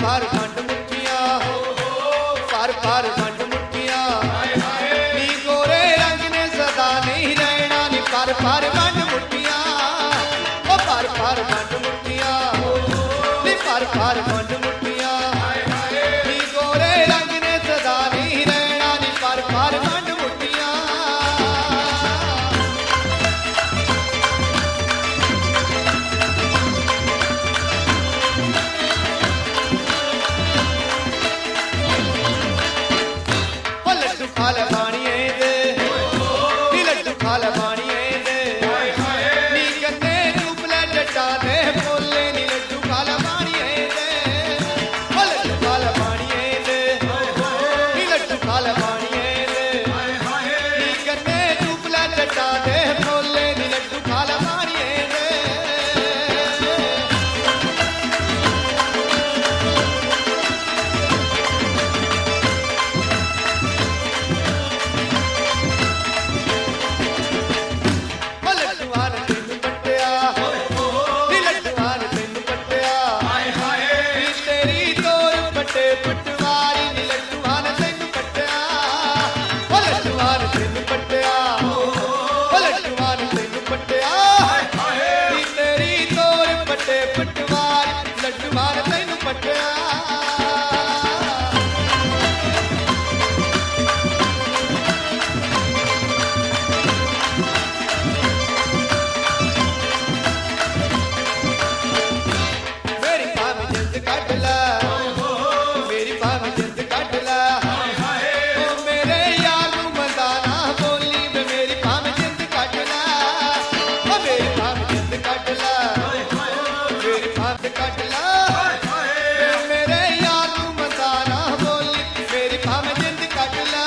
भर वंड मुठियां, भर भर वंड मुठियां, नी गोरे रंग ने सदा नहीं रहना नी भर भर वंड मुठियां, ओ भर भर वंड मुठियां, नी भर भर वंड मुठियां, नी गोरे रंग ने सदा नहीं रहना नी भर भर वंड मुठियां। खाल बाणिए दे नी लड्डू खाल बाणिए दे नी कन्ने चुपले जट्टा दे बोले नी लड्डू खाल बाणिए दे ओ लड्डू खाल बाणिए दे नी लड्डू खाल बाणिए दे नी कन्ने चुपले जट्टा दे बोले नी लड्डू खाल बाणिए दे। पटवारी नी लड्डूआं ने तैनू पट्टिया, ओ लड्डूआं ने तैनू पट्टिया, ओ लड्डूआं ने तैनू पट्टिया, नी तेरी तोर पट्टे पटवारी लड्डूआं ने तैनू पट्टिया। मेरी भाभी जिंद कट ला, मेरी भाभी जिंद कट ला, ओ मेरे यार नू मंदाना बोली वे मेरी भाभी जिंद कट ला, ओ मेरी भाभी जिंद कट ला, मेरी भाभी कट ला, मेरे यार नू मंदाना बोली मेरी भाभी जिंद कट ला।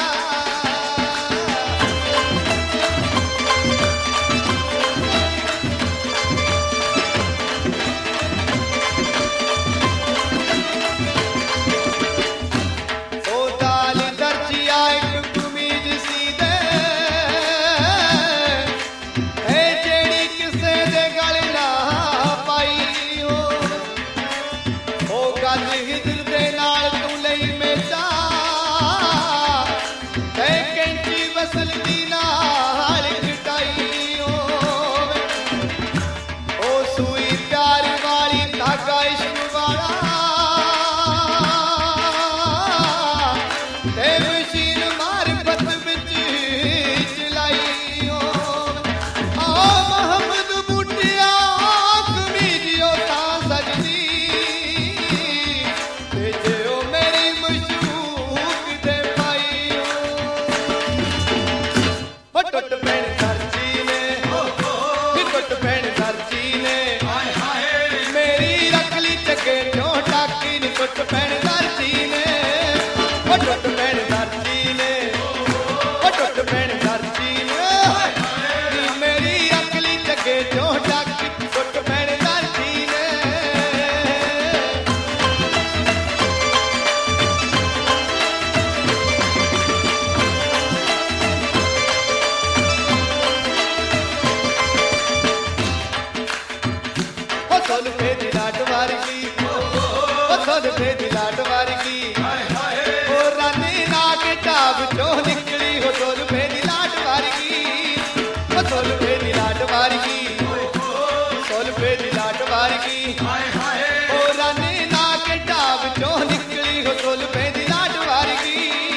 टुट पैण दर्जी ने, ओ टुट पैण दर्जी ने, ओ टुट पैण दर्जी ने, मेरी अकली जगे जो डाकी टुट पैण दर्जी ने। ओ सोलफे दी लाट वारगी, सोलफे दी लाट वारगी, ओ रानी नाग टाब चो निकली हो सोलफे दी लाट वारगी, ओ सोलफे दी लाट वारगी, सोलफे दी लाट वारगी, ओ रानी नाग टाब चो निकली हो सोलफे दी लाट वारगी।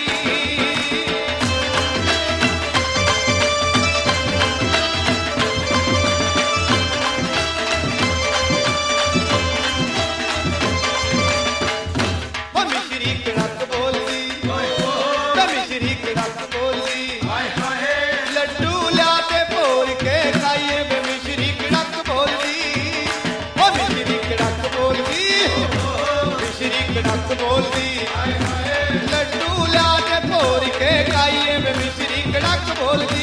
लड्डू ला के बोल के खाइए वे मिश्री कड़क बोलदी, ओ मिश्री कड़क बोलदी, मिश्री कड़क बोलदी, लड्डू ला के बोल के खाइए वे मिश्री कड़क बोलदी।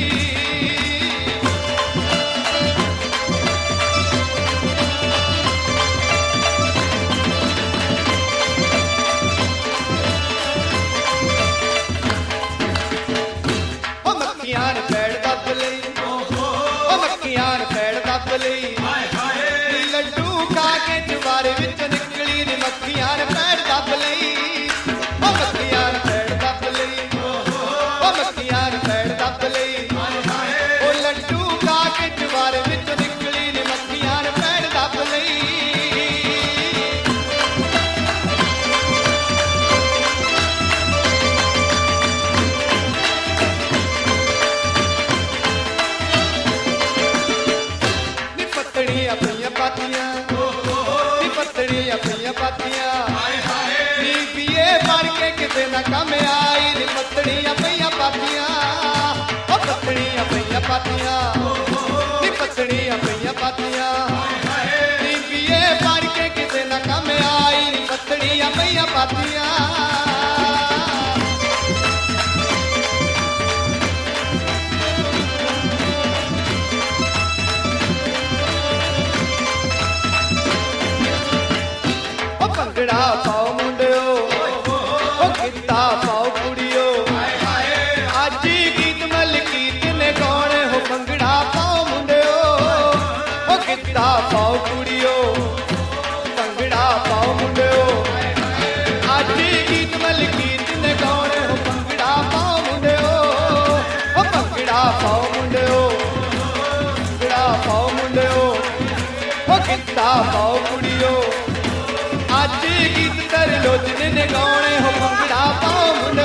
मक्खियां ने पैड़ दब लई, ओ मक्खियां ने पैड़ दब लई, लड्डू खा के जवारे विच निकली नी मक्खियां ने पैड़ ਪਤਣੀਆਂ ਪਈਆਂ ਪਾਤੀਆਂ ਨੀ ਪੀਏ ਮਰ ਕੇ ਕਿਤੇ ਨਾ ਕੰਮ ਆਈ ਨੀ ਪਤਣੀਆਂ ਪਈਆਂ ਪਾਤੀਆਂ ਉਹ ਪਤਣੀਆਂ ਪਈਆਂ ਪਾਤੀਆਂ ਨੀ ਪਤਣੀਆਂ ਪਈਆਂ ਪਾਤੀਆਂ ਨੀ ਪੀਏ ਮਰ ਕੇ ਕਿਤੇ ਨਾ ਕੰਮ ਆਈ ਨੀ ਪਤਣੀਆਂ ਪਈਆਂ ਪਾਤੀਆਂ ਭੰਗੜਾ ਪਾਓ ਮੁੰਡਿਓ ਉਹ ਗਿੱਧਾ ਪਾਓ ਕੁੜੀਓ ਅੱਜ ਗੀਤ ਮਲਕੀਤ ਨੇ ਗਾਉਣੇ ਹੋ ਭੰਗੜਾ ਪਾਓ ਮੁੰਡਿਓ ਉਹ ਗਿੱਧਾ ਪਾਓ ਕੁੜੀਓ ਭੰਗੜਾ ਪਾਓ ਮੁੰਡਿਓ ਅੱਜ ਗੀਤ ਮਲਕੀਤ ਨੇ ਗਾਉਣੇ ਹੋ ਭੰਗੜਾ ਪਾਓ ਮੁੰਡਿਓ ਉਹ ਭੰਗੜਾ ਪਾਓ ਮੁੰਡਿਓ ਭੰਗੜਾ ਪਾਓ ਮੁੰਡਿਓ ਉਹ ਗਿੱਧਾ ਪਾਓ ਕੁੜੀਓ ਅੱਜ ਗੀਤ ਤਰ ਲੋਚਨ ਨੇ ਗਾਉਣੇ ਹੋ ਭੰਗੜਾ ਪਾਓ ਮੁੰਡਿਓ